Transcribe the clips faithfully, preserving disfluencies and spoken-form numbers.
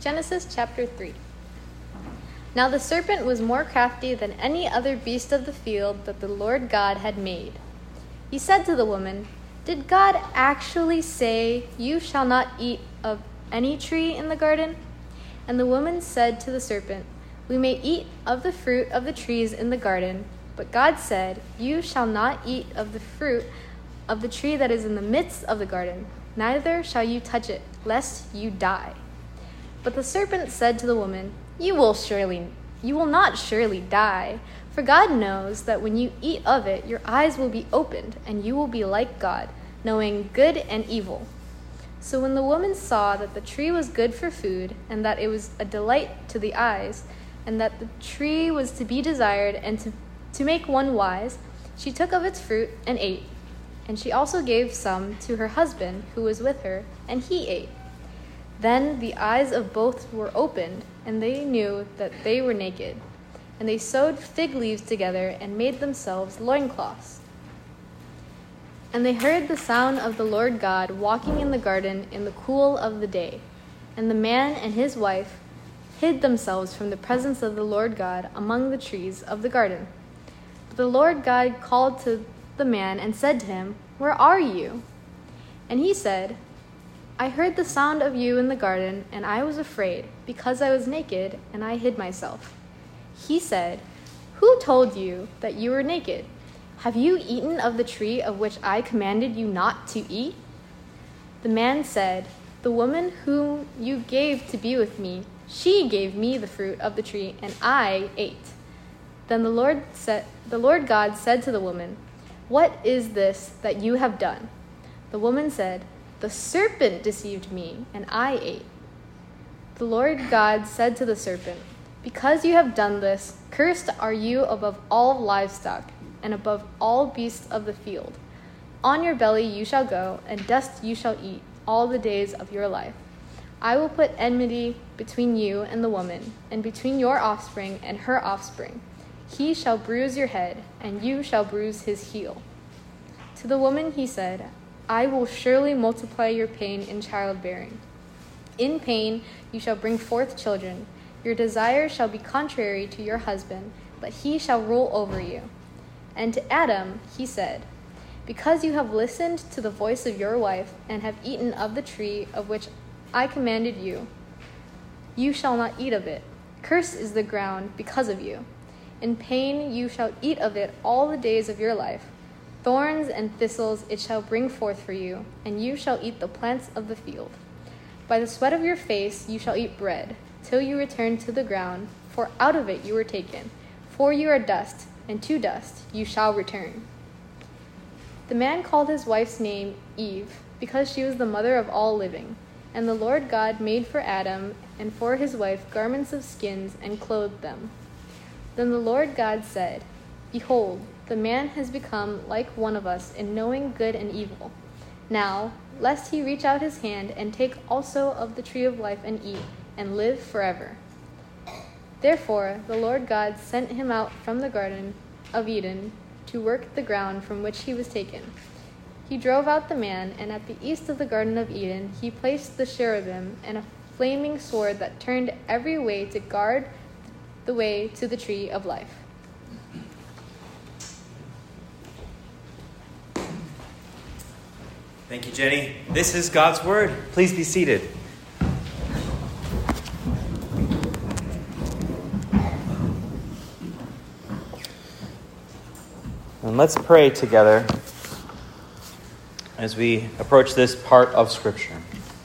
Genesis chapter three. Now the serpent was more crafty than any other beast of the field that the Lord God had made. He said to the woman, "Did God actually say, 'You shall not eat of any tree in the garden?'" And the woman said to the serpent, "We may eat of the fruit of the trees in the garden, but God said, 'You shall not eat of the fruit of the tree that is in the midst of the garden, neither shall you touch it, lest you die.'" But the serpent said to the woman, "You will surely, you will not surely die, for God knows that when you eat of it, your eyes will be opened, and you will be like God, knowing good and evil." So when the woman saw that the tree was good for food, and that it was a delight to the eyes, and that the tree was to be desired and to, to make one wise, she took of its fruit and ate. And she also gave some to her husband who was with her, and he ate. Then the eyes of both were opened, and they knew that they were naked. And they sewed fig leaves together and made themselves loincloths. And they heard the sound of the Lord God walking in the garden in the cool of the day. And the man and his wife hid themselves from the presence of the Lord God among the trees of the garden. But the Lord God called to the man and said to him, "Where are you?" And he said, "I heard the sound of you in the garden, and I was afraid, because I was naked, and I hid myself." He said, "Who told you that you were naked? Have you eaten of the tree of which I commanded you not to eat?" The man said, "The woman whom you gave to be with me, she gave me the fruit of the tree, and I ate." Then the Lord said, the Lord God said to the woman, "What is this that you have done?" The woman said, "The serpent deceived me, and I ate." The Lord God said to the serpent, "Because you have done this, cursed are you above all livestock, and above all beasts of the field. On your belly you shall go, and dust you shall eat all the days of your life. I will put enmity between you and the woman, and between your offspring and her offspring. He shall bruise your head, and you shall bruise his heel." To the woman he said, "I will surely multiply your pain in childbearing. In pain you shall bring forth children. Your desire shall be contrary to your husband, but he shall rule over you." And to Adam he said, "Because you have listened to the voice of your wife, and have eaten of the tree of which I commanded you, you shall not eat of it. Cursed is the ground because of you. In pain you shall eat of it all the days of your life. Thorns and thistles it shall bring forth for you, and you shall eat the plants of the field. By the sweat of your face you shall eat bread, till you return to the ground, for out of it you were taken. For you are dust, and to dust you shall return." The man called his wife's name Eve, because she was the mother of all living. And the Lord God made for Adam and for his wife garments of skins and clothed them. Then the Lord God said, "Behold, the man has become like one of us in knowing good and evil. Now, lest he reach out his hand and take also of the tree of life and eat, and live forever." Therefore the Lord God sent him out from the garden of Eden to work the ground from which he was taken. He drove out the man, and at the east of the Garden of Eden he placed the cherubim and a flaming sword that turned every way to guard the way to the tree of life. Thank you, Jenny. This is God's Word. Please be seated. And let's pray together as we approach this part of Scripture.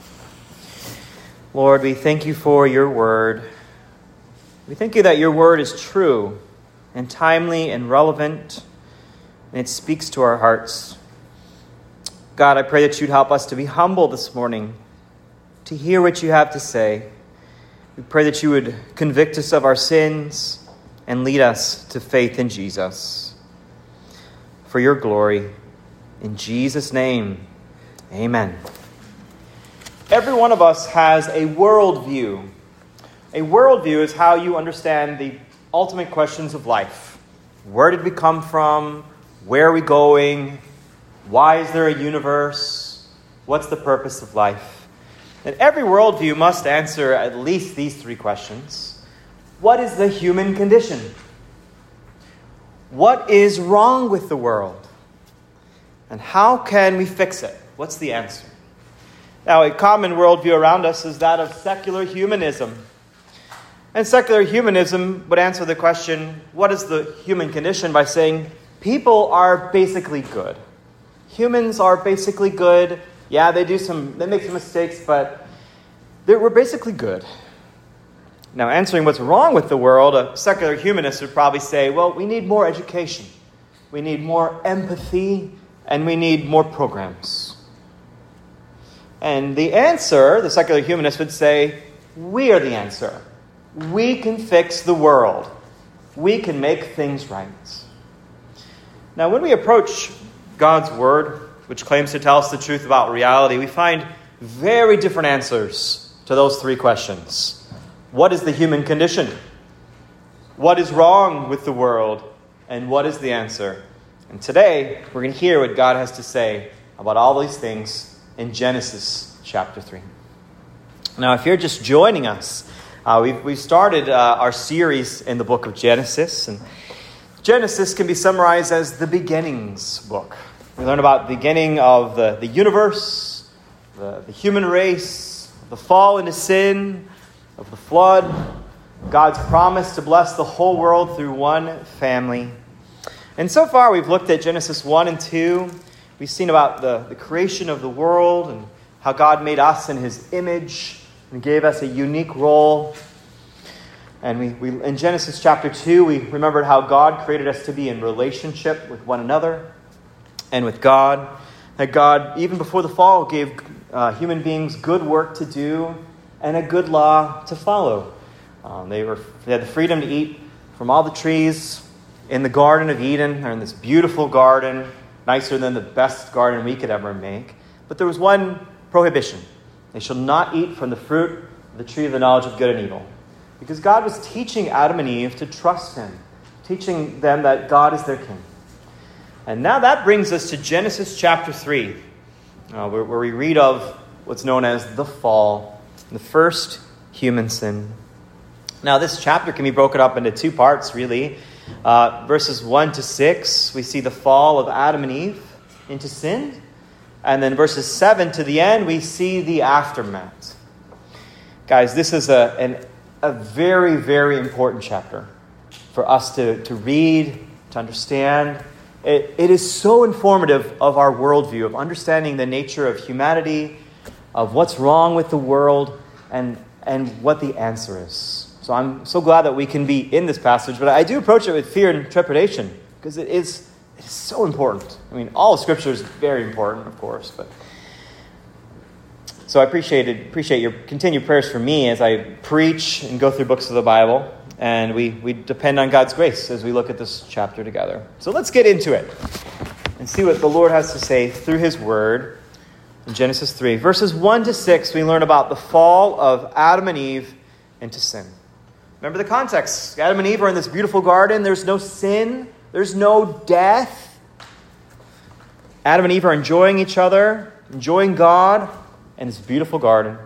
Lord, we thank you for your Word. We thank you that your Word is true and timely and relevant, and it speaks to our hearts. God, I pray that you'd help us to be humble this morning, to hear what you have to say. We pray that you would convict us of our sins and lead us to faith in Jesus. For your glory, in Jesus' name, amen. Every one of us has a worldview. A worldview is how you understand the ultimate questions of life. Where did we come from? Where are we going? Why is there a universe? What's the purpose of life? And every worldview must answer at least these three questions. What is the human condition? What is wrong with the world? And how can we fix it? What's the answer? Now, a common worldview around us is that of secular humanism. And secular humanism would answer the question, what is the human condition, by saying, people are basically good. Humans are basically good. Yeah, they do some, they make some mistakes, but we're basically good. Now, answering what's wrong with the world, a secular humanist would probably say, well, we need more education. We need more empathy, and we need more programs. And the answer, the secular humanist would say, we are the answer. We can fix the world. We can make things right. Now, when we approach God's Word, which claims to tell us the truth about reality, we find very different answers to those three questions. What is the human condition? What is wrong with the world? And what is the answer? And today, we're going to hear what God has to say about all these things in Genesis chapter three. Now, if you're just joining us, uh, we've, we've started uh, our series in the book of Genesis. And Genesis can be summarized as the beginnings book. We learn about the beginning of the, the universe, the, the human race, the fall into sin, of the flood, God's promise to bless the whole world through one family. And so far we've looked at Genesis one and two. We've seen about the, the creation of the world and how God made us in his image and gave us a unique role. And we, we in Genesis chapter two, we remembered how God created us to be in relationship with one another and with God. That God, even before the fall, gave uh, human beings good work to do and a good law to follow. Um, they were they had the freedom to eat from all the trees in the Garden of Eden, or in this beautiful garden, nicer than the best garden we could ever make. But there was one prohibition. They shall not eat from the fruit of the tree of the knowledge of good and evil. Because God was teaching Adam and Eve to trust him, teaching them that God is their king. And now that brings us to Genesis chapter three, uh, where, where we read of what's known as the fall, the first human sin. Now, this chapter can be broken up into two parts, really. Uh, verses one to six, we see the fall of Adam and Eve into sin. And then verses seven to the end, we see the aftermath. Guys, this is a, an, a very, very important chapter for us to, to read, to understand. It, it is so informative of our worldview, of understanding the nature of humanity, of what's wrong with the world, and and what the answer is. So I'm so glad that we can be in this passage, but I do approach it with fear and trepidation, because it is, it is so important. I mean, all of Scripture is very important, of course, but so I appreciate it, appreciate your continued prayers for me as I preach and go through books of the Bible, and we, we depend on God's grace as we look at this chapter together. So let's get into it and see what the Lord has to say through his word. In Genesis three, verses one to six, we learn about the fall of Adam and Eve into sin. Remember the context. Adam and Eve are in this beautiful garden. There's no sin. There's no death. Adam and Eve are enjoying each other, enjoying God in this beautiful garden.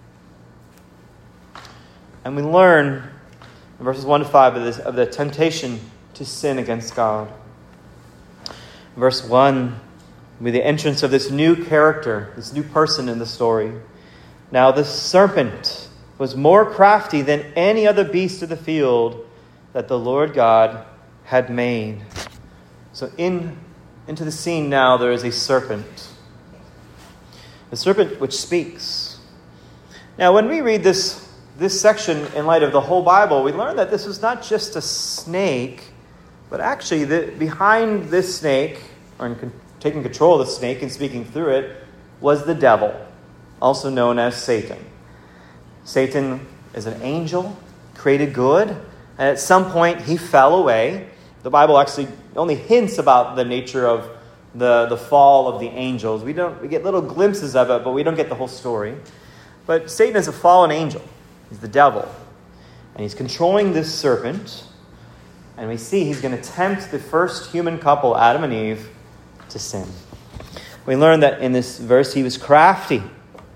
And we learn in verses one to five of, this, of the temptation to sin against God. Verse one, with the entrance of this new character, this new person in the story. Now the serpent was more crafty than any other beast of the field that the Lord God had made. So in into the scene now there is a serpent. The serpent which speaks. Now when we read this, this section in light of the whole Bible, we learn that this was not just a snake, but actually the, behind this snake, or in taking control of the snake and speaking through it, was the devil, also known as Satan. Satan is an angel, created good, and at some point he fell away. The Bible actually only hints about the nature of the, the fall of the angels. We don't we get little glimpses of it, but we don't get the whole story. But Satan is a fallen angel. He's the devil. And he's controlling this serpent. And we see he's going to tempt the first human couple, Adam and Eve, to sin. We learn that in this verse he was crafty.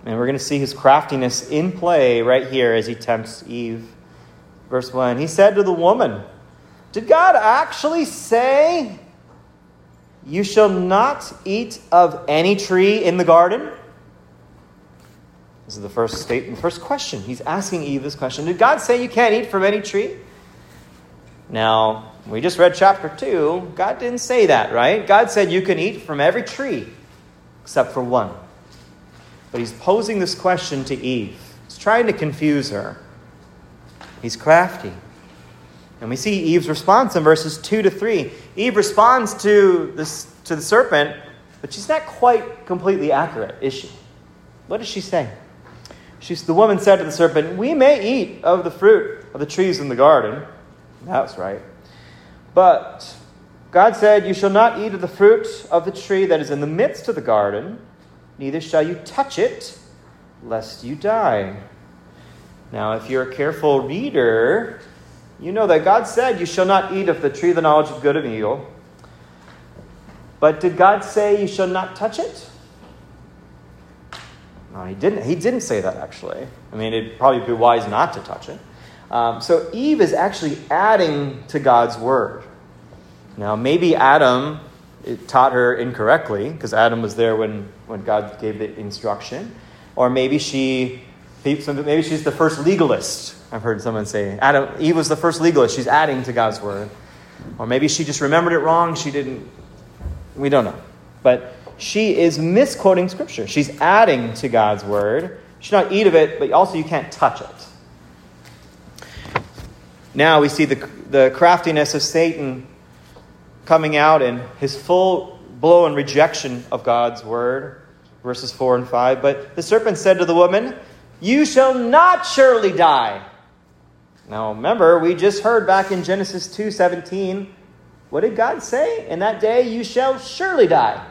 And we're going to see his craftiness in play right here as he tempts Eve. Verse one, he said to the woman, did God actually say, you shall not eat of any tree in the garden? This is the first statement, the first question. He's asking Eve this question. Did God say you can't eat from any tree? Now, we just read chapter two. God didn't say that, right? God said you can eat from every tree except for one. But he's posing this question to Eve. He's trying to confuse her. He's crafty. And we see Eve's response in verses two to three. Eve responds to this to the serpent, but she's not quite completely accurate, is she? What does she say? She's, the woman said to the serpent, we may eat of the fruit of the trees in the garden. That's right. But God said, you shall not eat of the fruit of the tree that is in the midst of the garden, neither shall you touch it, lest you die. Now, if you're a careful reader, you know that God said, you shall not eat of the tree of the knowledge of good and evil. But did God say you shall not touch it? No, he didn't. He didn't say that, actually. I mean, it'd probably be wise not to touch it. Um, so Eve is actually adding to God's word. Now, maybe Adam it taught her incorrectly, because Adam was there when, when God gave the instruction. Or maybe she, maybe she's the first legalist. I've heard someone say, Adam, Eve was the first legalist. She's adding to God's word. Or maybe she just remembered it wrong. She didn't. We don't know. But she is misquoting Scripture. She's adding to God's word. You should not eat of it, but also you can't touch it. Now we see the, the craftiness of Satan coming out in his full blow and rejection of God's word. Verses four and five. But the serpent said to the woman, you shall not surely die. Now remember, we just heard back in Genesis two seventeen, what did God say? In that day you shall surely die.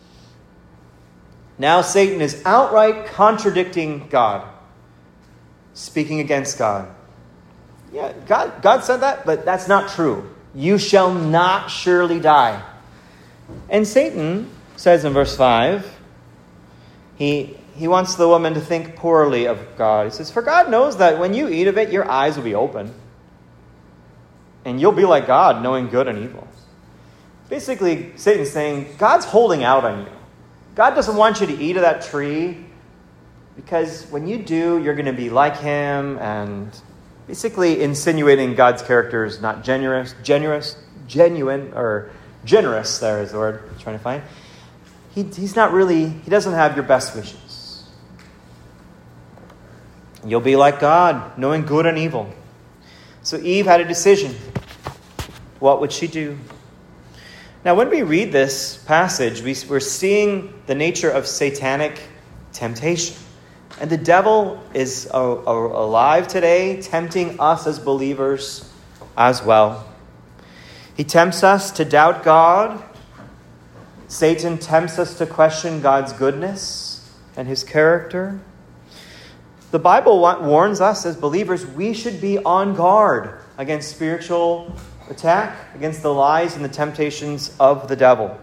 Now Satan is outright contradicting God, speaking against God. Yeah, God, God said that, but that's not true. You shall not surely die. And Satan says in verse five, he, he wants the woman to think poorly of God. He says, for God knows that when you eat of it, your eyes will be open. And you'll be like God, knowing good and evil. Basically, Satan's saying, God's holding out on you. God doesn't want you to eat of that tree, because when you do, you're going to be like him, and basically insinuating God's character is not generous, generous, genuine, or generous, there is the word I'm trying to find. He, he's not really, he doesn't have your best wishes. You'll be like God, knowing good and evil. So Eve had a decision. What would she do? Now, when we read this passage, we, we're seeing the nature of satanic temptation. And the devil is a, a, alive today, tempting us as believers as well. He tempts us to doubt God. Satan tempts us to question God's goodness and his character. The Bible warns us as believers we should be on guard against spiritual attack, against the lies and the temptations of the devil.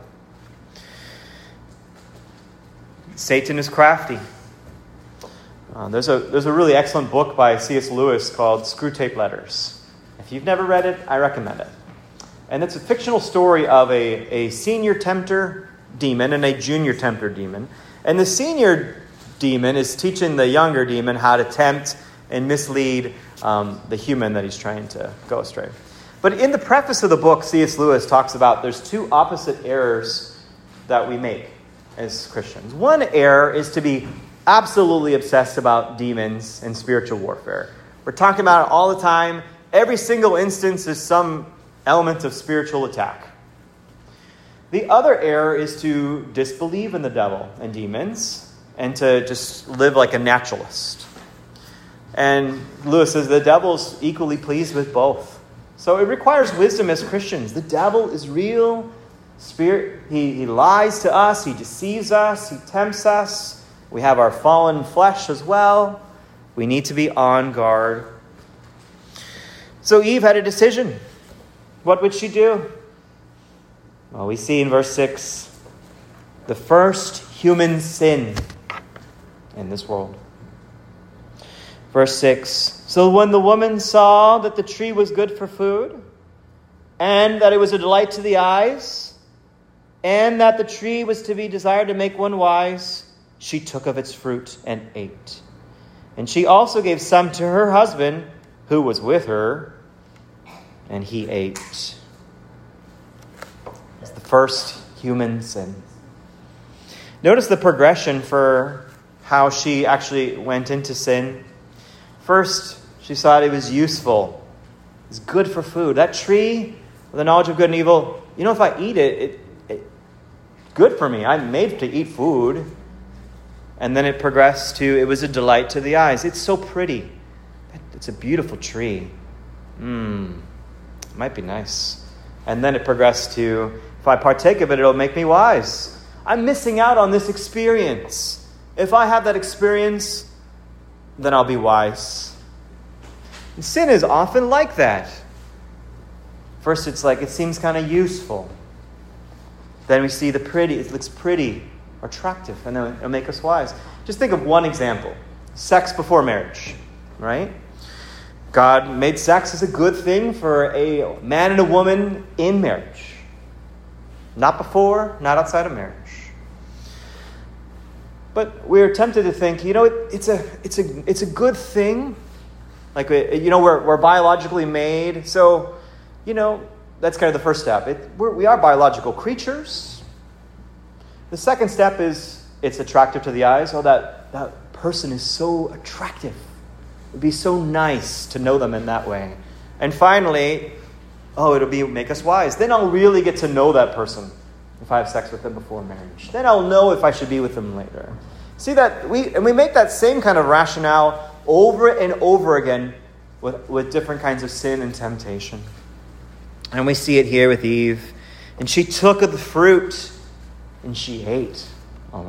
Satan is crafty. Uh, there's a there's a really excellent book by C S Lewis called Screwtape Letters. If you've never read it, I recommend it. And it's a fictional story of a, a senior tempter demon and a junior tempter demon. And the senior demon is teaching the younger demon how to tempt and mislead um, the human that he's trying to go astray. But in the preface of the book, C S Lewis talks about there's two opposite errors that we make as Christians. One error is to be absolutely obsessed about demons and spiritual warfare. We're talking about it all the time. Every single instance is some element of spiritual attack. The other error is to disbelieve in the devil and demons and to just live like a naturalist. And Lewis says the devil's equally pleased with both. So it requires wisdom as Christians. The devil is real. Spirit, he, he lies to us. He deceives us. He tempts us. We have our fallen flesh as well. We need to be on guard. So Eve had a decision. What would she do? Well, we see in verse six, the first human sin. in this world. Verse six, so when the woman saw that the tree was good for food, and that it was a delight to the eyes, and that the tree was to be desired to make one wise, she took of its fruit and ate. And she also gave some to her husband, who was with her, and he ate. It's the first human sin. Notice the progression for how she actually went into sin. First, she thought it was useful. It's good for food. That tree with the knowledge of good and evil, you know, if I eat it, it, it good for me. I'm made to eat food. And then it progressed to, it was a delight to the eyes. It's so pretty. It's a beautiful tree. Mmm, might be nice. And then it progressed to, if I partake of it, it'll make me wise. I'm missing out on this experience. If I have that experience, then I'll be wise. And sin is often like that. First, it's like, it seems kind of useful. Then we see the pretty, it looks pretty, attractive, and then it'll make us wise. Just think of one example. Sex before marriage, right? God made sex as a good thing for a man and a woman in marriage. Not before, not outside of marriage. But we're tempted to think, you know, it, it's a it's a it's a good thing. Like, you know, we're we're biologically made, so, you know, that's kind of the first step. It, we're, we are biological creatures. The second step is it's attractive to the eyes. Oh, that that person is so attractive. It would be so nice to know them in that way. And finally, oh, it'll be make us wise. Then I'll really get to know that person if I have sex with them before marriage. Then I'll know if I should be with them later. See that we and we make that same kind of rationale over and over again with, with different kinds of sin and temptation. And we see it here with Eve. And she took of the fruit and she ate all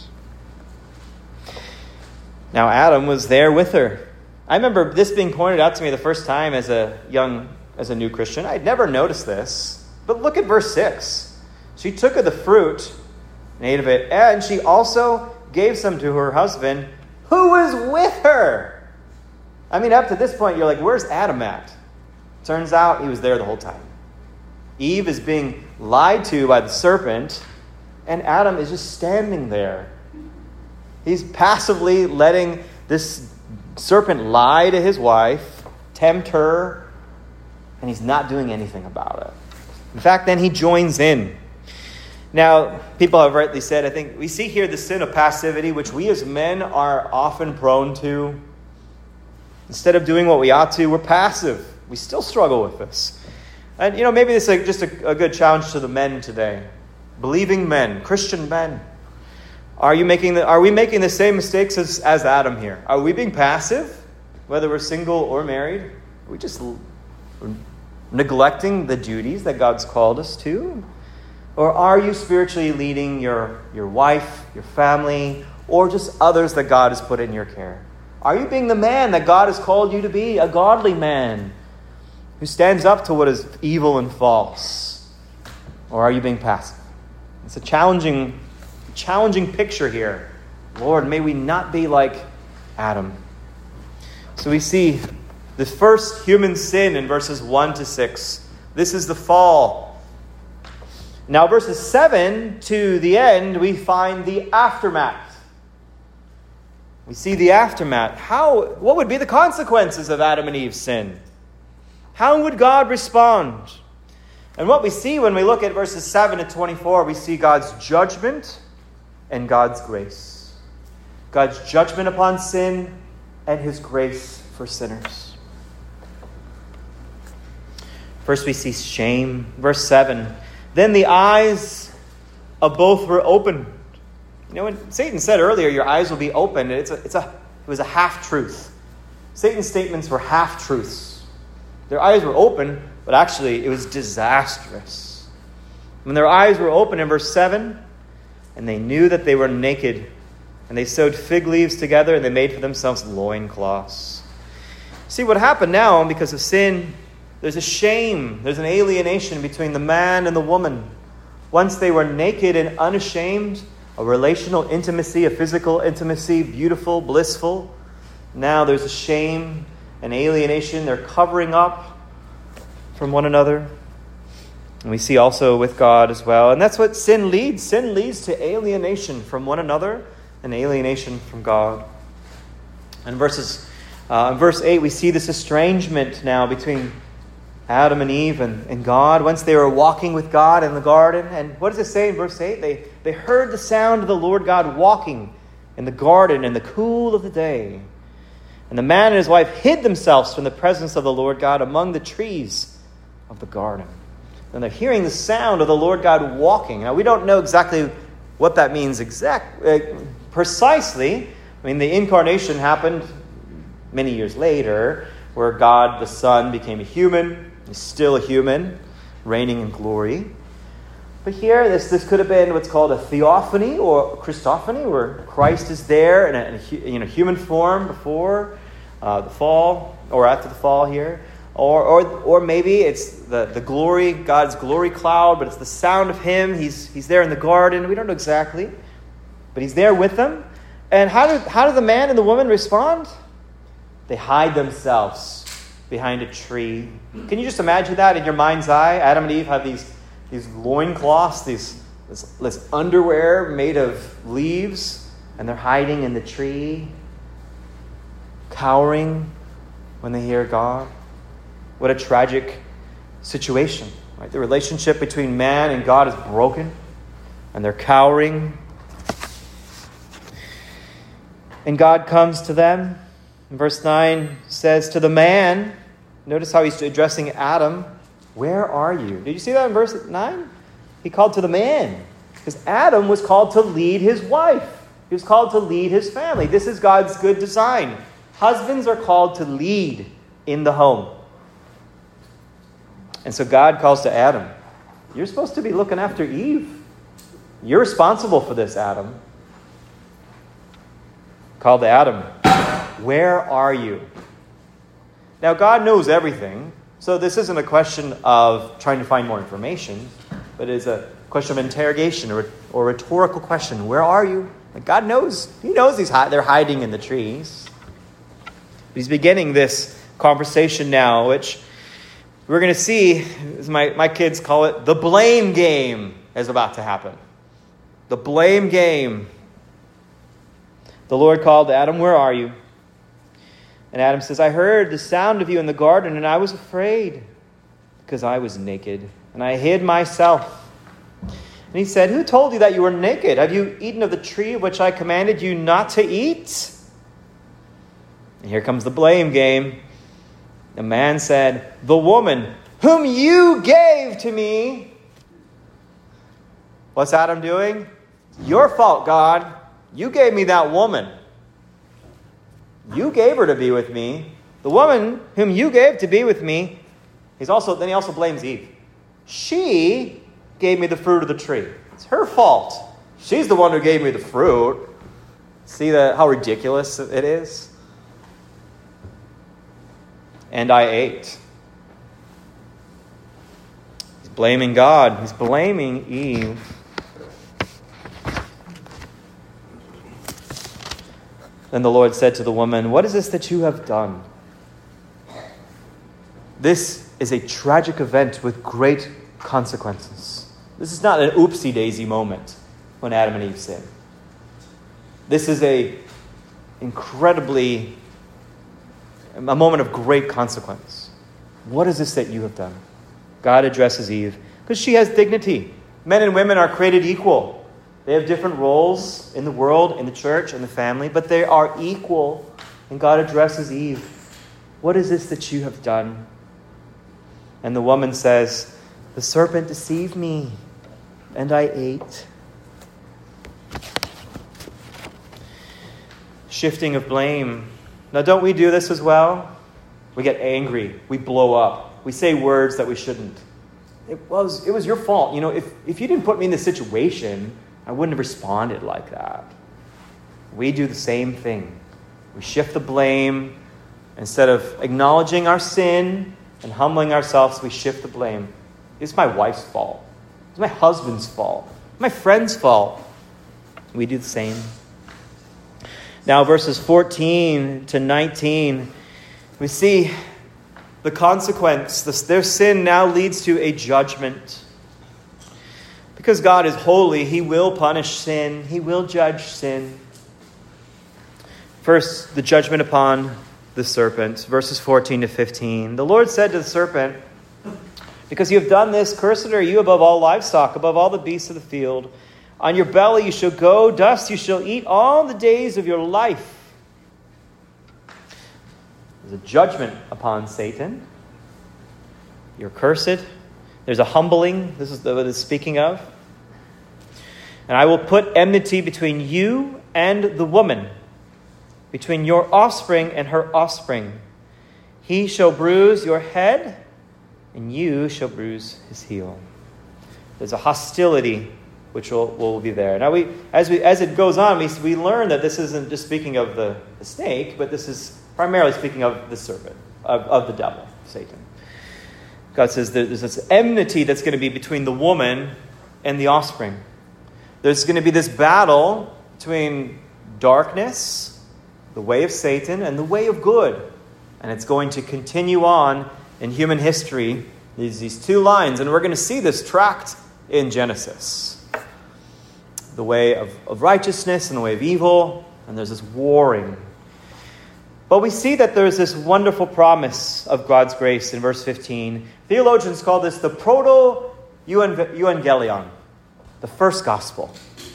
that. Now Adam was there with her. I remember this being pointed out to me the first time as a young, as a new Christian. I'd never noticed this. But look at verse six. She took of the fruit and ate of it, and she also gave some to her husband, who was with her. I mean, up to this point, you're like, where's Adam at? Turns out he was there the whole time. Eve is being lied to by the serpent, and Adam is just standing there. He's passively letting this serpent lie to his wife, tempt her, and he's not doing anything about it. In fact, then he joins in. Now, people have rightly said, I think, we see here the sin of passivity, which we as men are often prone to. Instead of doing what we ought to, we're passive. We still struggle with this. And, you know, maybe this is just a, a good challenge to the men today. Believing men, Christian men. Are you making the, are we making the same mistakes as, as Adam here? Are we being passive, whether we're single or married? Are we just neglecting the duties that God's called us to? Or are you spiritually leading your, your wife, your family, or just others that God has put in your care? Are you being the man that God has called you to be, a godly man who stands up to what is evil and false? Or are you being passive? It's a challenging, challenging picture here. Lord, may we not be like Adam. So we see the first human sin in verses one to six. This is the fall. Now, verses seven to the end, we find the aftermath. We see the aftermath. How? What would be the consequences of Adam and Eve's sin? How would God respond? And what we see when we look at verses seven to twenty-four, we see God's judgment and God's grace. God's judgment upon sin and his grace for sinners. First we see shame. Verse seven. Then the eyes of both were opened. You know, when Satan said earlier, your eyes will be opened, it's a, it's a, it was a half-truth. Satan's statements were half-truths. Their eyes were open, but actually it was disastrous. When their eyes were open in verse seven, and they knew that they were naked, and they sewed fig leaves together, and they made for themselves loincloths. See, what happened now, because of sin, there's a shame, there's an alienation between the man and the woman. Once they were naked and unashamed, a relational intimacy, a physical intimacy, beautiful, blissful. Now there's a shame and alienation. They're covering up from one another. And we see also with God as well. And that's what sin leads. Sin leads to alienation from one another and alienation from God. And verses, uh, in verse eight, we see this estrangement now between Adam and Eve and, and God, once they were walking with God in the garden. And what does it say in verse eight? They, they heard the sound of the Lord God walking in the garden in the cool of the day. And the man and his wife hid themselves from the presence of the Lord God among the trees of the garden. And they're hearing the sound of the Lord God walking. Now, we don't know exactly what that means exact, uh, precisely. I mean, the incarnation happened many years later, where God the Son became a human. He's still a human, reigning in glory. But here, this, this could have been what's called a theophany or Christophany, where Christ is there in a, in a you know, human form before uh, the fall, or after the fall here. Or, or, or maybe it's the, the glory, God's glory cloud, but it's the sound of Him. He's, he's there in the garden. We don't know exactly, but He's there with them. And how do, how do the man and the woman respond? They hide themselves behind a tree. Can you just imagine that in your mind's eye? Adam and Eve have these, these loincloths, these, this, this underwear made of leaves, and they're hiding in the tree, cowering when they hear God. What a tragic situation, right? The relationship between man and God is broken, and they're cowering. And God comes to them. And verse nine says to the man, notice how he's addressing Adam, where are you? Did you see that in verse nine? He called to the man, because Adam was called to lead his wife. He was called to lead his family. This is God's good design. Husbands are called to lead in the home. And so God calls to Adam, you're supposed to be looking after Eve. You're responsible for this, Adam. Called to Adam, where are you? Now, God knows everything, so this isn't a question of trying to find more information, but it's a question of interrogation or, or a rhetorical question. Where are you? Like God knows. He knows he's hi- they're hiding in the trees. He's beginning this conversation now, which we're going to see, as my, my kids call it, the blame game is about to happen. The blame game. The Lord called Adam, where are you? And Adam says, I heard the sound of you in the garden, and I was afraid because I was naked, and I hid myself. And he said, who told you that you were naked? Have you eaten of the tree of which I commanded you not to eat? And here comes the blame game. The man said, the woman whom you gave to me. What's Adam doing? Your fault, God. You gave me that woman. You gave her to be with me. The woman whom you gave to be with me. He's also then he also blames Eve. She gave me the fruit of the tree. It's her fault. She's the one who gave me the fruit. See that how ridiculous it is? And I ate. He's blaming God. He's blaming Eve. Then the Lord said to the woman, what is this that you have done? This is a tragic event with great consequences. This is not an oopsie-daisy moment when Adam and Eve sinned. This is a incredibly, a moment of great consequence. What is this that you have done? God addresses Eve because she has dignity. Men and women are created equal. They have different roles in the world, in the church, in the family, but they are equal. And God addresses Eve. What is this that you have done? And the woman says, the serpent deceived me, and I ate. Shifting of blame. Now, don't we do this as well? We get angry. We blow up. We say words that we shouldn't. It was, it was your fault. You know, if, if you didn't put me in this situation, I wouldn't have responded like that. We do the same thing. We shift the blame. Instead of acknowledging our sin and humbling ourselves, we shift the blame. It's my wife's fault. It's my husband's fault. It's my friend's fault. It's we do the same. Now, verses fourteen to nineteen, we see the consequence. This, their sin now leads to a judgment. Because God is holy, he will punish sin. He will judge sin. First, the judgment upon the serpent. Verses fourteen to fifteen. The Lord said to the serpent, because you have done this, cursed are you above all livestock, above all the beasts of the field. On your belly you shall go, dust you shall eat all the days of your life. There's a judgment upon Satan. You're cursed. There's a humbling. This is what it's speaking of. And I will put enmity between you and the woman, between your offspring and her offspring. He shall bruise your head, and you shall bruise his heel. There's a hostility which will, will be there. Now, we as we as it goes on, we, we learn that this isn't just speaking of the, the snake, but this is primarily speaking of the serpent, of, of the devil, Satan. God says there's this enmity that's going to be between the woman and the offspring. There's going to be this battle between darkness, the way of Satan, and the way of good. And it's going to continue on in human history. There's these two lines, and we're going to see this tracked in Genesis. The way of, of righteousness and the way of evil, and there's this warring. But we see that there's this wonderful promise of God's grace in verse fifteen. Theologians call this the proto-evangelion, the first gospel.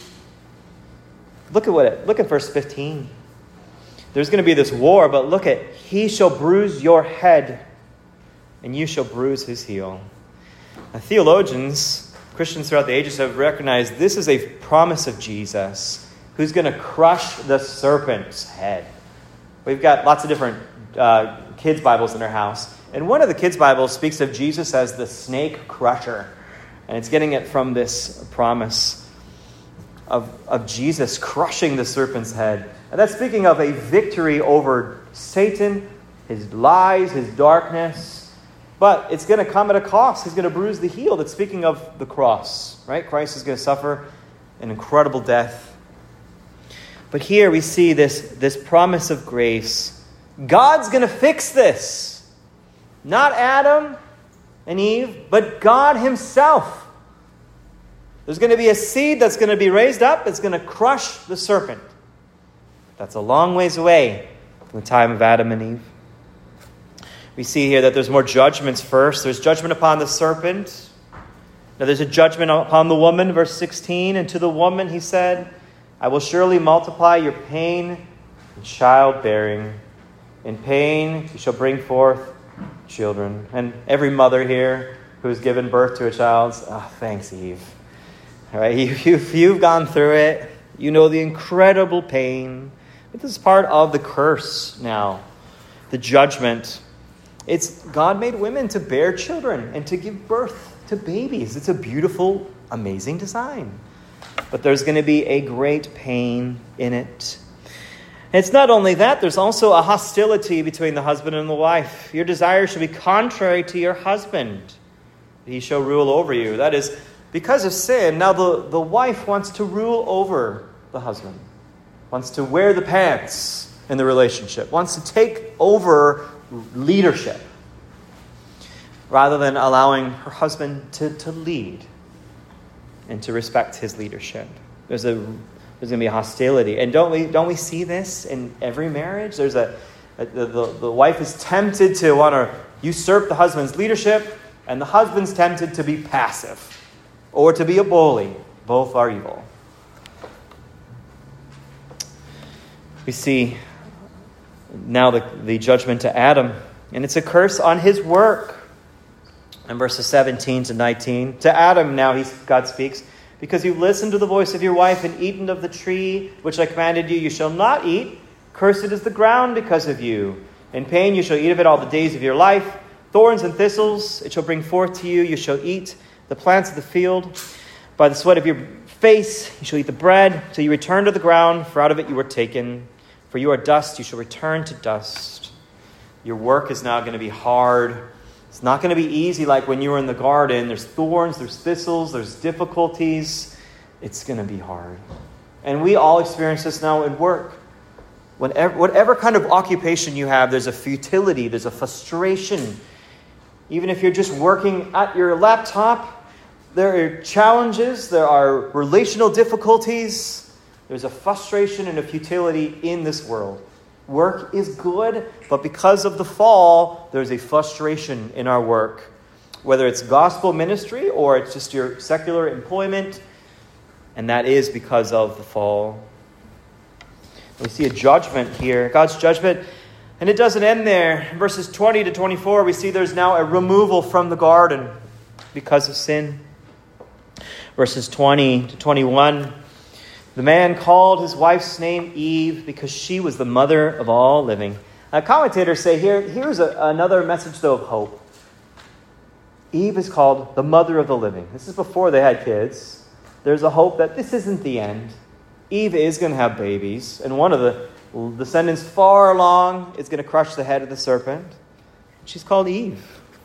Look at what it, look at verse fifteen. There's going to be this war, but look at, he shall bruise your head, and you shall bruise his heel. Now, theologians, Christians throughout the ages have recognized this is a promise of Jesus, who's going to crush the serpent's head. We've got lots of different uh, kids' Bibles in our house. And one of the kids' Bibles speaks of Jesus as the snake crusher. And it's getting it from this promise of, of Jesus crushing the serpent's head. And that's speaking of a victory over Satan, his lies, his darkness. But it's going to come at a cost. He's going to bruise the heel. That's speaking of the cross, right? Christ is going to suffer an incredible death. But here we see this, this promise of grace. God's going to fix this. Not Adam and Eve, but God himself. There's going to be a seed that's going to be raised up. It's going to crush the serpent. That's a long ways away from the time of Adam and Eve. We see here that there's more judgments first. There's judgment upon the serpent. Now there's a judgment upon the woman, verse sixteen. And to the woman he said, I will surely multiply your pain in childbearing. In pain you shall bring forth children. And every mother here who has given birth to a child, oh, thanks, Eve. All right, if you've gone through it, you know the incredible pain. But this is part of the curse now, the judgment. It's God made women to bear children and to give birth to babies. It's a beautiful, amazing design. But there's going to be a great pain in it. It's not only that, there's also a hostility between the husband and the wife. Your desire shall be contrary to your husband. He shall rule over you. That is, because of sin, now the, the wife wants to rule over the husband. Wants to wear the pants in the relationship. Wants to take over leadership. Rather than allowing her husband to, to lead and to respect his leadership. There's a There's going to be a hostility. And don't we don't we see this in every marriage? There's a, a the, the, the wife is tempted to want to usurp the husband's leadership, and the husband's tempted to be passive or to be a bully. Both are evil. We see now the, the judgment to Adam, and it's a curse on his work. In verses seventeen to nineteen, to Adam now he, God speaks, because you listened to the voice of your wife and eaten of the tree which I commanded you, you shall not eat. Cursed is the ground because of you. In pain you shall eat of it all the days of your life. Thorns and thistles it shall bring forth to you. You shall eat the plants of the field. By the sweat of your face you shall eat the bread, till you return to the ground, for out of it you were taken. For you are dust, you shall return to dust. Your work is now going to be hard. It's not going to be easy like when you were in the garden. There's thorns, there's thistles, there's difficulties. It's going to be hard. And we all experience this now at work. Whenever, whatever kind of occupation you have, there's a futility, there's a frustration. Even if you're just working at your laptop, there are challenges, there are relational difficulties. There's a frustration and a futility in this world. Work is good, but because of the fall, there's a frustration in our work. Whether it's gospel ministry or it's just your secular employment, and that is because of the fall. We see a judgment here, God's judgment, and it doesn't end there. In verses twenty to twenty-four, we see there's now a removal from the garden because of sin. Verses twenty to twenty-one, the man called his wife's name Eve because she was the mother of all living. Uh, commentators say here, here's a, another message, though, of hope. Eve is called the mother of the living. This is before they had kids. There's a hope that this isn't the end. Eve is going to have babies, and one of the descendants far along is going to crush the head of the serpent. She's called Eve.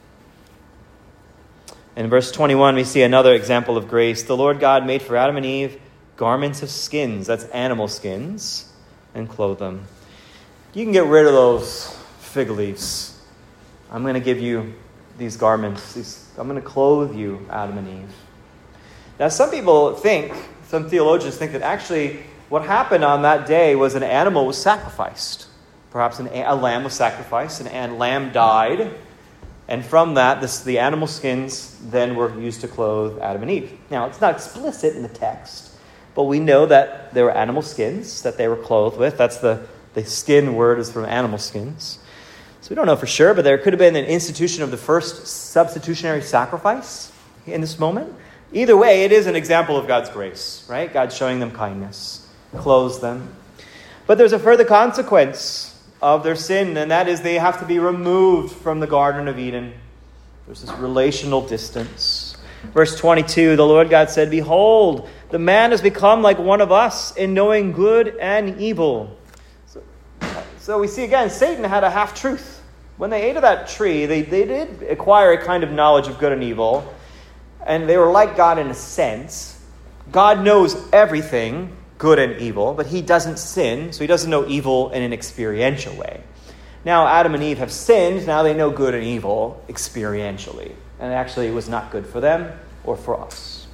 In verse twenty-one, we see another example of grace. The Lord God made for Adam and Eve garments of skins, that's animal skins, and clothed them. You can get rid of those fig leaves. I'm going to give you these garments. These, I'm going to clothe you, Adam and Eve. Now, some people think, some theologians think that actually what happened on that day was an animal was sacrificed. Perhaps an, a lamb was sacrificed, and a lamb died. And from that, this, the animal skins then were used to clothe Adam and Eve. Now, it's not explicit in the text, but we know that there were animal skins that they were clothed with. That's the, the skin word is from animal skins. So we don't know for sure, but there could have been an institution of the first substitutionary sacrifice in this moment. Either way, it is an example of God's grace, right? God showing them kindness, clothes them. But there's a further consequence of their sin, and that is they have to be removed from the Garden of Eden. There's this relational distance. Verse twenty-two, the Lord God said, "Behold, the man has become like one of us in knowing good and evil." So, so we see again, Satan had a half-truth. When they ate of that tree, they, they did acquire a kind of knowledge of good and evil, and they were like God in a sense. God knows everything, good and evil, but he doesn't sin, so he doesn't know evil in an experiential way. Now, Adam and Eve have sinned, now they know good and evil experientially. And actually, it was not good for them or for us.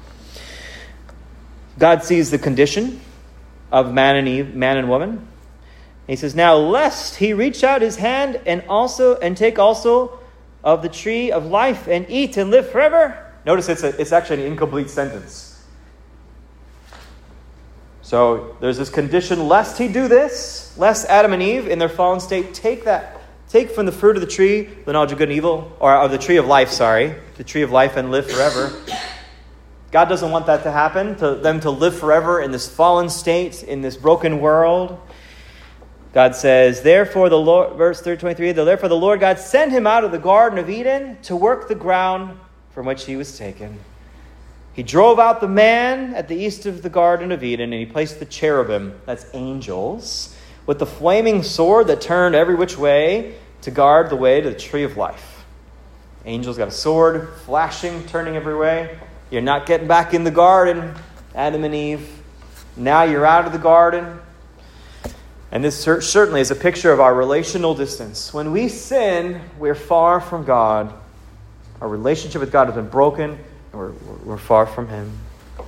God sees the condition of man and Eve, man and woman. He says, "Now, lest he reach out his hand and also and take also of the tree of life and eat and live forever." Notice it's a, it's actually an incomplete sentence. So there's this condition, lest he do this, lest Adam and Eve in their fallen state take that, take from the fruit of the tree, the knowledge of good and evil, or of the tree of life, sorry, the tree of life and live forever. God doesn't want that to happen, to them to live forever in this fallen state, in this broken world. God says, therefore the Lord, verse twenty-three, therefore the Lord God sent him out of the Garden of Eden to work the ground from which he was taken. He drove out the man at the east of the Garden of Eden, and he placed the cherubim, that's angels, with the flaming sword that turned every which way to guard the way to the tree of life. Angels got a sword, flashing, turning every way. You're not getting back in the garden, Adam and Eve. Now you're out of the garden. And this certainly is a picture of our relational distance. When we sin, we're far from God. Our relationship with God has been broken, and we're, we're far from him.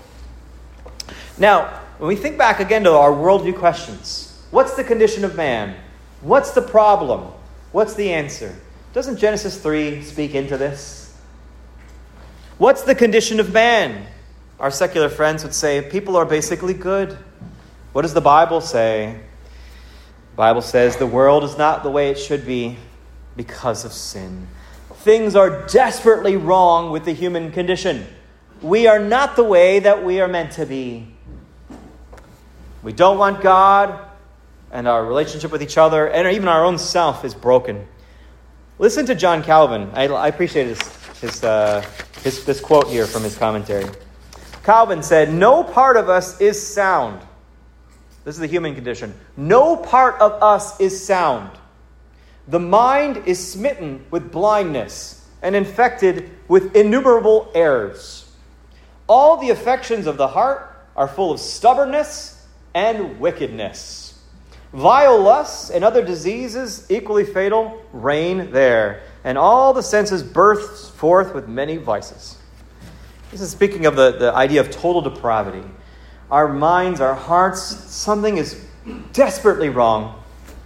Now, when we think back again to our worldview questions, what's the condition of man? What's the problem? What's the answer? Doesn't Genesis three speak into this? What's the condition of man? Our secular friends would say people are basically good. What does the Bible say? The Bible says the world is not the way it should be because of sin. Things are desperately wrong with the human condition. We are not the way that we are meant to be. We don't want God, and our relationship with each other, and even our own self is broken. Listen to John Calvin. I, I appreciate his, his, uh, his, this quote here from his commentary. Calvin said, "No part of us is sound." This is the human condition. "No part of us is sound. The mind is smitten with blindness and infected with innumerable errors. All the affections of the heart are full of stubbornness and wickedness. Vile lusts and other diseases equally fatal reign there, and all the senses burst forth with many vices. This is speaking of the, the idea of total depravity. Our minds, our hearts, something is desperately wrong.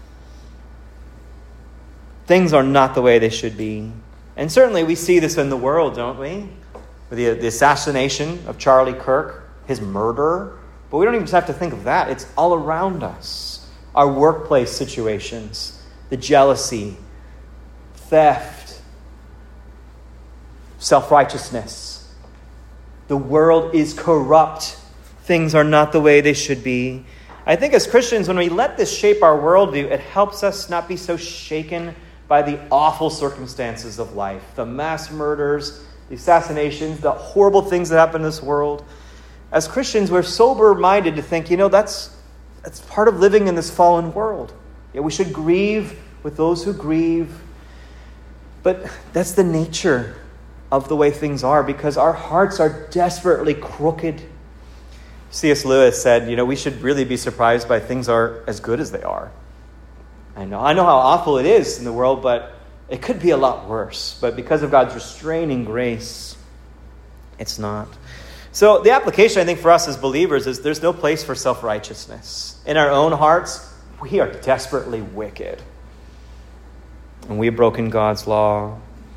Things are not the way they should be. And certainly we see this in the world, don't we? With the, the assassination of Charlie Kirk, his murder. But we don't even just have to think of that. It's all around us. Our workplace situations, the jealousy, theft, self-righteousness. The world is corrupt. Things are not the way they should be. I think as Christians, when we let this shape our worldview, it helps us not be so shaken by the awful circumstances of life, the mass murders, the assassinations, the horrible things that happen in this world. As Christians, we're sober-minded to think, you know, that's that's part of living in this fallen world. Yeah, we should grieve with those who grieve. But that's the nature of the way things are, because our hearts are desperately crooked. C S Lewis said, you know, we should really be surprised by things are as good as they are. I know, I know how awful it is in the world, but it could be a lot worse. But because of God's restraining grace, it's not. So the application, I think, for us as believers is there's no place for self-righteousness. In our own hearts, we are desperately wicked. And we have broken God's law.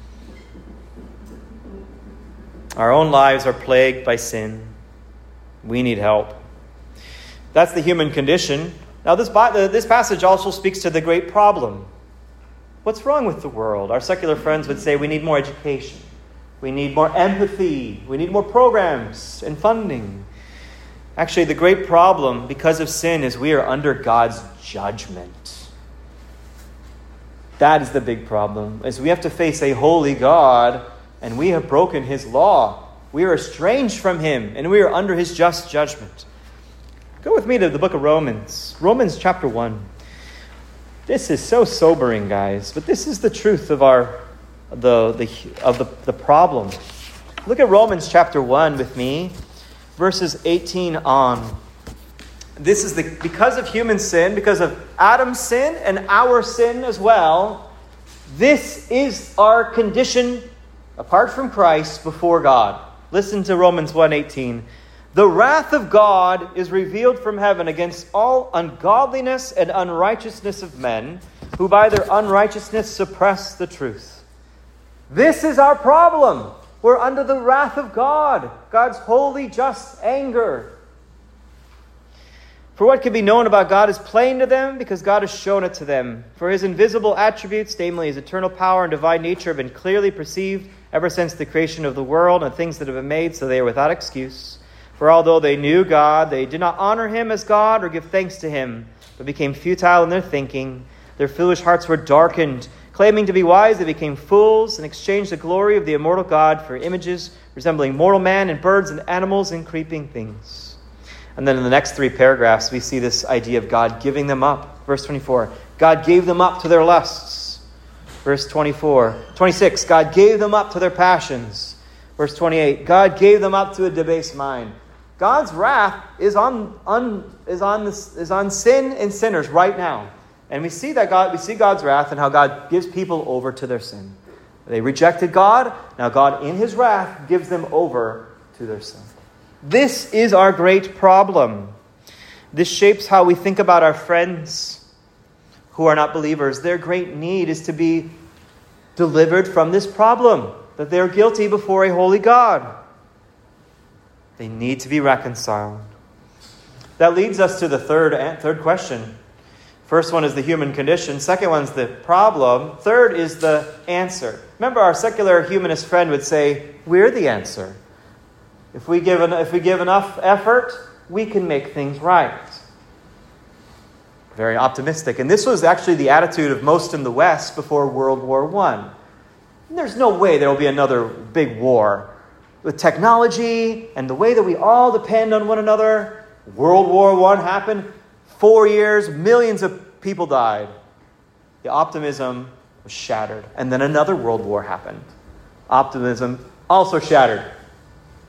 Our own lives are plagued by sin. We need help. That's the human condition. Now, this, this passage also speaks to the great problem. What's wrong with the world? Our secular friends would say we need more education. We need more empathy. We need more programs and funding. Actually, the great problem, because of sin, is we are under God's judgment. That is the big problem, is we have to face a holy God, and we have broken his law. We are estranged from him, and we are under his just judgment. Go with me to the book of Romans. Romans chapter one. This is so sobering, guys, but this is the truth of our the the of the, the problem. Look at Romans chapter one with me, verses eighteen on. This is the because of human sin, because of Adam's sin and our sin as well, this is our condition apart from Christ before God. Listen to Romans one eighteen. The wrath of God is revealed from heaven against all ungodliness and unrighteousness of men, who by their unrighteousness suppress the truth. This is our problem. We're under the wrath of God, God's holy, just anger. For what can be known about God is plain to them, because God has shown it to them. For his invisible attributes, namely his eternal power and divine nature, have been clearly perceived ever since the creation of the world and things that have been made, so they are without excuse. For although they knew God, they did not honor him as God or give thanks to him, but became futile in their thinking. Their foolish hearts were darkened. Claiming to be wise, they became fools and exchanged the glory of the immortal God for images resembling mortal man and birds and animals and creeping things. And then in the next three paragraphs, we see this idea of God giving them up. Verse twenty-four, God gave them up to their lusts. Verse twenty-four, twenty-six, God gave them up to their passions. Verse twenty-eight, God gave them up to a debased mind. God's wrath is on, on, is on, this, is on sin and sinners right now. And we see that God, we see God's wrath and how God gives people over to their sin. They rejected God. Now God, in his wrath, gives them over to their sin. This is our great problem. This shapes how we think about our friends who are not believers. Their great need is to be delivered from this problem, that they are guilty before a holy God. They need to be reconciled. That leads us to the third, third question. First one is the human condition. Second one is the problem. Third is the answer. Remember, our secular humanist friend would say, we're the answer. If we give, en- if we give enough effort, we can make things right. Very optimistic. And this was actually the attitude of most in the West before World War One. There's no way there will be another big war. With technology and the way that we all depend on one another, World War One happened. Four years, millions of people died. The optimism was shattered. And then another world war happened. Optimism also shattered.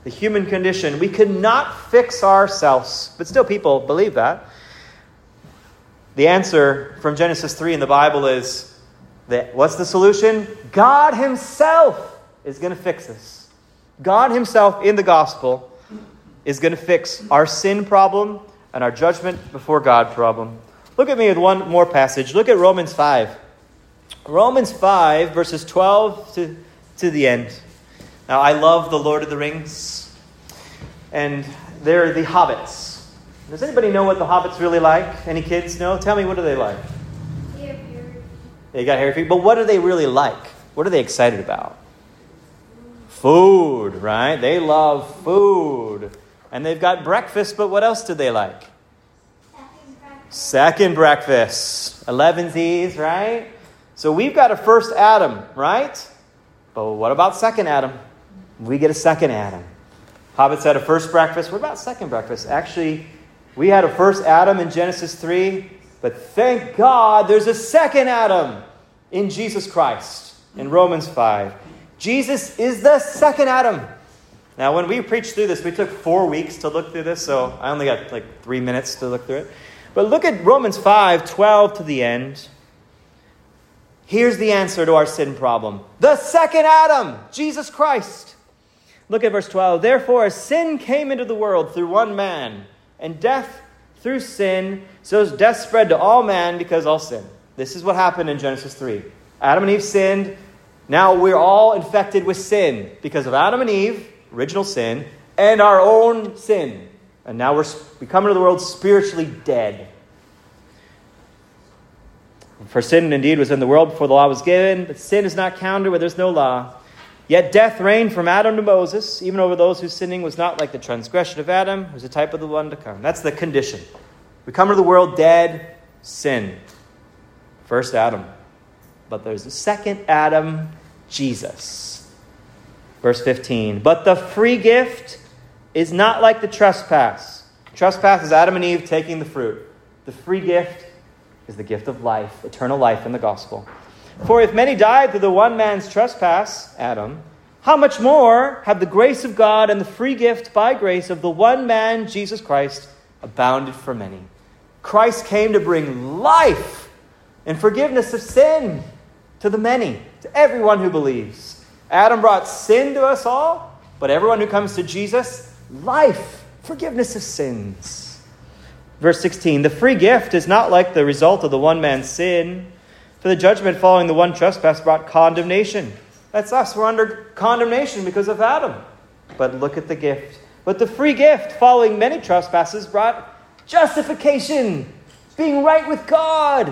the human condition. We could not fix ourselves, but still people believe that. The answer from Genesis three in the Bible is that what's the solution? God himself is going to fix us. God himself in the gospel is going to fix our sin problem and our judgment before God problem. Look at me with one more passage. Look at Romans five. Romans five, verses twelve to, to the end. Now, I love the Lord of the Rings, and they're the hobbits. Does anybody know what the hobbits really like? Any kids know? Tell me, what do they like? They have hairy feet. They got hairy feet, but what do they really like? What are they excited about? Food, right? They love food. And they've got breakfast, but what else do they like? Second breakfast. Second breakfast. Elevensies, right? So we've got a first Adam, right? But what about second Adam? We get a second Adam. Hobbits had a first breakfast. What about second breakfast? Actually, we had a first Adam in Genesis three, but thank God there's a second Adam in Jesus Christ in Romans five. Jesus is the second Adam. Now, when we preached through this, we took four weeks to look through this, so I only got like three minutes to look through it. But look at Romans five, twelve to the end. Here's the answer to our sin problem. The second Adam, Jesus Christ. Look at verse twelve. Therefore, as sin came into the world through one man, and death through sin, so as death spread to all man because all sin. This is what happened in Genesis three. Adam and Eve sinned. Now we're all infected with sin because of Adam and Eve, original sin, and our own sin. And now we're, we come into the world spiritually dead. For sin indeed was in the world before the law was given, but sin is not counted where there's no law. Yet death reigned from Adam to Moses, even over those whose sinning was not like the transgression of Adam, who was a type of the one to come. That's the condition. We come into the world dead, sin. First Adam. But there's a second Adam, Jesus. Verse fifteen. But the free gift is not like the trespass. Trespass is Adam and Eve taking the fruit. The free gift is the gift of life, eternal life in the gospel. For if many died through the one man's trespass, Adam, how much more have the grace of God and the free gift by grace of the one man, Jesus Christ, abounded for many? Christ came to bring life and forgiveness of sin to the many, to everyone who believes. Adam brought sin to us all, but everyone who comes to Jesus, life, forgiveness of sins. Verse sixteen, the free gift is not like the result of the one man's sin. For the judgment following the one trespass brought condemnation. That's us. We're under condemnation because of Adam. But look at the gift. But the free gift following many trespasses brought justification, being right with God.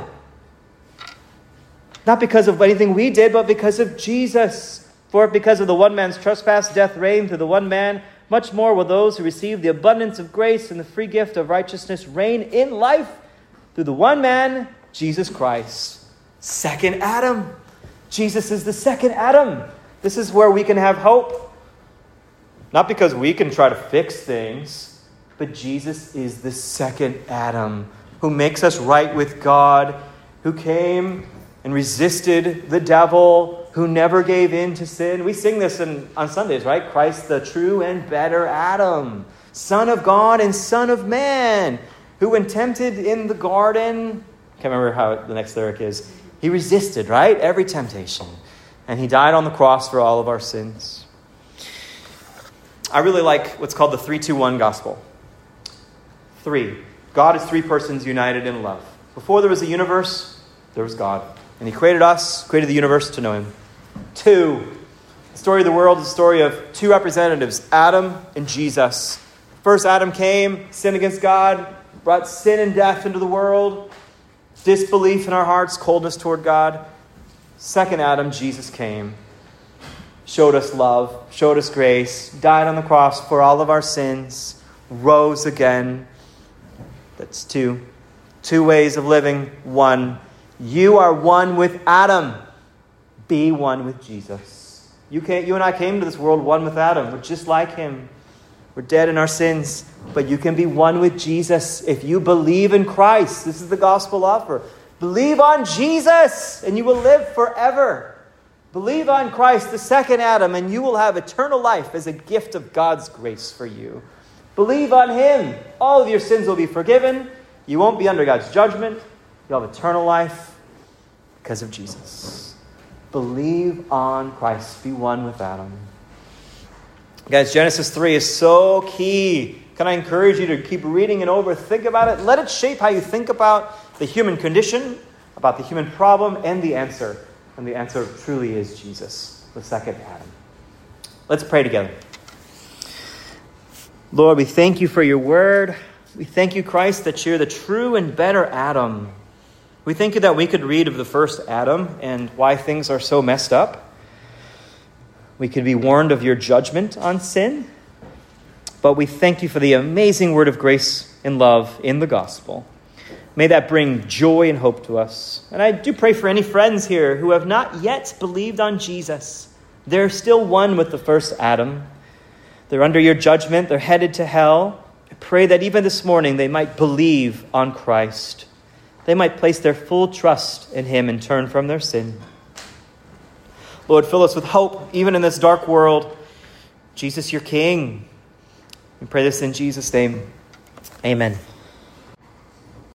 Not because of anything we did, but because of Jesus. For because of the one man's trespass, death reigned through the one man. Much more will those who receive the abundance of grace and the free gift of righteousness reign in life through the one man, Jesus Christ. Second Adam. Jesus is the second Adam. This is where we can have hope. Not because we can try to fix things, but Jesus is the second Adam who makes us right with God, who came and resisted the devil, who never gave in to sin. We sing this in, on Sundays, right? Christ, the true and better Adam, Son of God and Son of Man, who when tempted in the garden, I can't remember how the next lyric is, he resisted, right? Every temptation. And he died on the cross for all of our sins. I really like what's called the three two one gospel. Three. God is three persons united in love. Before there was a universe, there was God. And he created us, created the universe to know him. Two. The story of the world is the story of two representatives, Adam and Jesus. First Adam came, sinned against God, brought sin and death into the world. Disbelief in our hearts, coldness toward God. Second Adam, Jesus came, showed us love, showed us grace, died on the cross for all of our sins, rose again. That's two. Two ways of living, one. You are one with Adam. Be one with Jesus. You can't, you and I came to this world one with Adam. We're just like him. We're dead in our sins. But you can be one with Jesus if you believe in Christ. This is the gospel offer. Believe on Jesus and you will live forever. Believe on Christ, the second Adam, and you will have eternal life as a gift of God's grace for you. Believe on him. All of your sins will be forgiven. You won't be under God's judgment. You'll have eternal life because of Jesus. Believe on Christ. Be one with Adam. Guys, Genesis three is so key. Can I encourage you to keep reading it over? Think about it. Let it shape how you think about the human condition, about the human problem, and the answer. And the answer truly is Jesus, the second Adam. Let's pray together. Lord, we thank you for your word. We thank you, Christ, that you're the true and better Adam. We thank you that we could read of the first Adam and why things are so messed up. We could be warned of your judgment on sin. But we thank you for the amazing word of grace and love in the gospel. May that bring joy and hope to us. And I do pray for any friends here who have not yet believed on Jesus. They're still one with the first Adam. They're under your judgment. They're headed to hell. I pray that even this morning they might believe on Christ. They might place their full trust in him and turn from their sin. Lord, fill us with hope, even in this dark world. Jesus, your King. We pray this in Jesus' name. Amen.